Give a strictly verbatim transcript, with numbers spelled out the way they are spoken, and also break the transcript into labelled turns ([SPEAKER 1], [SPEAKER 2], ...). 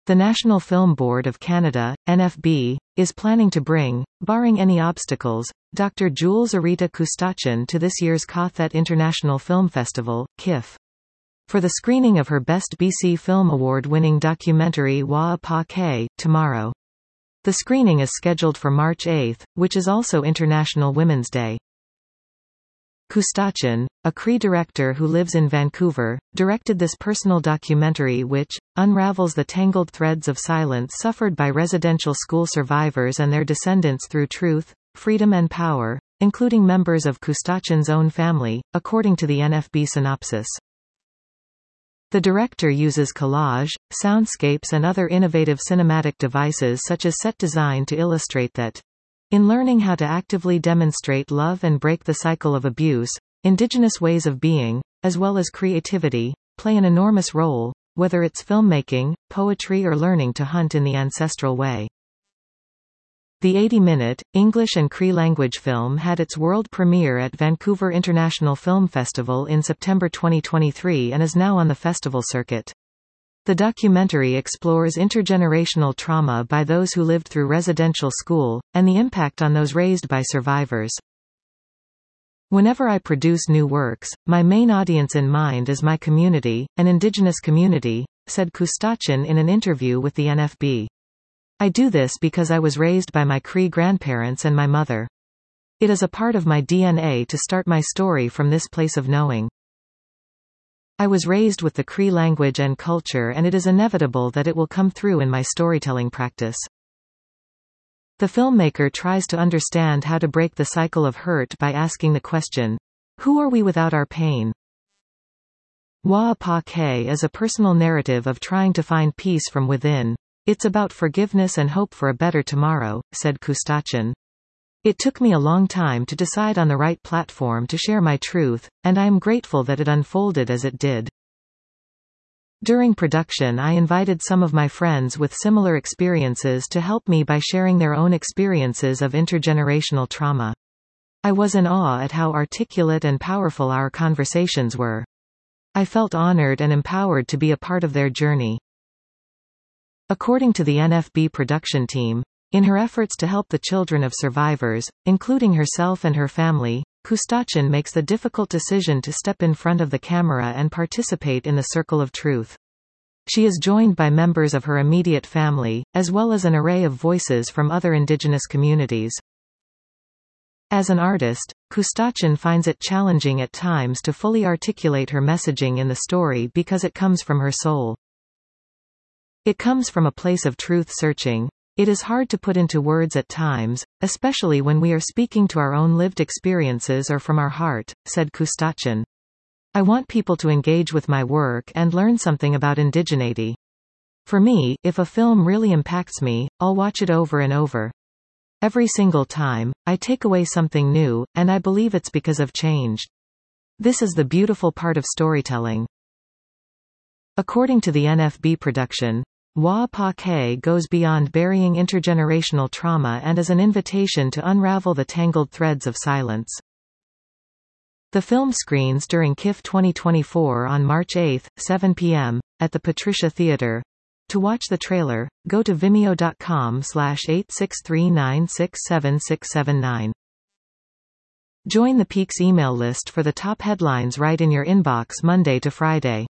[SPEAKER 1] The National Film Board of Canada, N F B, is planning to bring, barring any obstacles, Doctor Jules Arita Kustachin to this year's Qathet International Film Festival, K I F. For the screening of her Best B C Film Award-winning documentary Waa Pa Kay, tomorrow. The screening is scheduled for March eighth, which is also International Women's Day. Kustachin, a Cree director who lives in Vancouver, directed this personal documentary which unravels the tangled threads of silence suffered by residential school survivors and their descendants through truth, freedom and power, including members of Kustachin's own family, according to the N F B synopsis. The director uses collage, soundscapes and other innovative cinematic devices such as set design to illustrate that in learning how to actively demonstrate love and break the cycle of abuse, Indigenous ways of being, as well as creativity, play an enormous role, whether it's filmmaking, poetry or learning to hunt in the ancestral way. The eighty-minute, English and Cree language film had its world premiere at Vancouver International Film Festival in September twenty twenty-three and is now on the festival circuit. The documentary explores intergenerational trauma by those who lived through residential school, and the impact on those raised by survivors. Whenever I produce new works, my main audience in mind is my community, an Indigenous community, said Kustachin in an interview with the N F B. I do this because I was raised by my Cree grandparents and my mother. It is a part of my D N A to start my story from this place of knowing. I was raised with the Cree language and culture and it is inevitable that it will come through in my storytelling practice. The filmmaker tries to understand how to break the cycle of hurt by asking the question, who are we without our pain? Waa Pa Kay is a personal narrative of trying to find peace from within. It's about forgiveness and hope for a better tomorrow, said Kustachin. It took me a long time to decide on the right platform to share my truth, and I am grateful that it unfolded as it did. During production I invited some of my friends with similar experiences to help me by sharing their own experiences of intergenerational trauma. I was in awe at how articulate and powerful our conversations were. I felt honored and empowered to be a part of their journey. According to the N F B production team, in her efforts to help the children of survivors, including herself and her family, Kustachin makes the difficult decision to step in front of the camera and participate in the Circle of Truth. She is joined by members of her immediate family, as well as an array of voices from other Indigenous communities. As an artist, Kustachin finds it challenging at times to fully articulate her messaging in the story because it comes from her soul. It comes from a place of truth-searching. It is hard to put into words at times, especially when we are speaking to our own lived experiences or from our heart, said Kustachin. I want people to engage with my work and learn something about indigeneity. For me, if a film really impacts me, I'll watch it over and over. Every single time, I take away something new, and I believe it's because I've changed. This is the beautiful part of storytelling. According to the N F B production, Waa Pa Kay goes beyond burying intergenerational trauma and is an invitation to unravel the tangled threads of silence. The film screens during K I F twenty twenty-four on March eighth, seven p m, at the Patricia Theatre. To watch the trailer, go to vimeo dot com slash eight six three nine six seven six seven nine. Join the Peaks email list for the top headlines right in your inbox Monday to Friday.